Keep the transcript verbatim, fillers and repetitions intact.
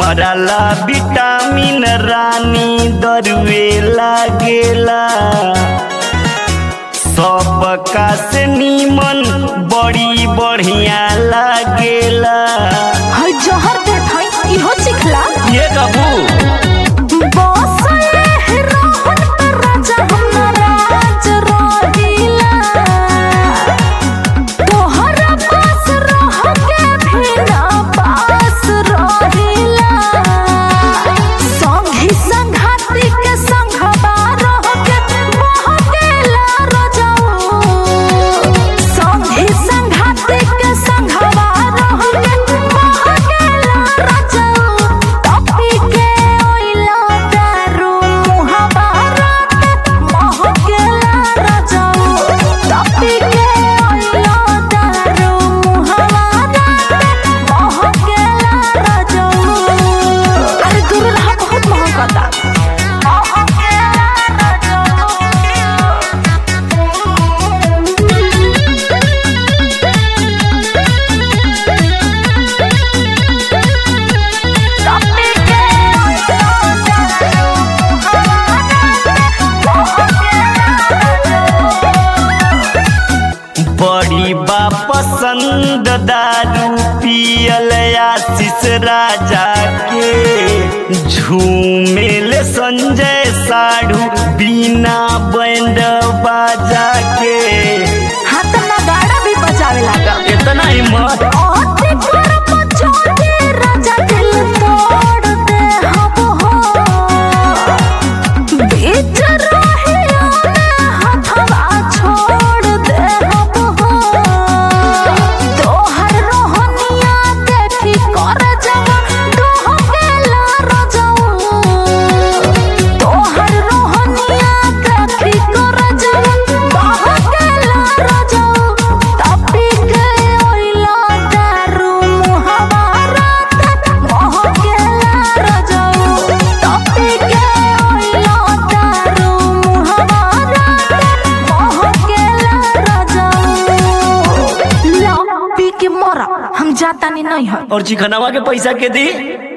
हमरा ला विटामिन रानी दरुए लागेला सबका से नीमन बड़ी बढ़िया लागेला। हई जहर देत हई इहो चिखला ये कबू बसले रहन पे राजा हमरा राज रहिला तोहरा पास रह के भी ना पास रहिला संगी संघाती के संघबा रह के बहकेला रजाऊ संगी संघाती के संघबा रह के बहकेला रजाऊ टपी के ओइला दारू मुहबा रात महकेला रजाऊ टपी के ओइला दारू मुहबा रात महकेला रजाऊ। अरे दूर रहा बहुत महकता महकेला रजाऊ टपी के ओइला दारू मुहबा रात महकेला रजाऊ। बड़ी बा पसंद दारू पियल आशीष राजा के झूमेल संजय साढ़ू बिना बैंड बाजा के। हाथ में गाड़ा भी बजावे लगा इतना हिम्मत अति पर मचोटे राजा दिल तोड़ दे हम हो बीच रहिया में हथवा छोड़ दे हम हो तोहर रोहनिया देखी कर जवा डोहकेला रजाऊ तोहर रोहनिया देखी कर जवा डोहकेला रजाऊ टपी के ओइला दारू मुहबा रात महकेला रजाऊ टपी के ओइला दारू मुहबा रात महकेला रजाऊ ला पी के मरा हम जाता नहीं है और चिकनवा के पैसा के दी।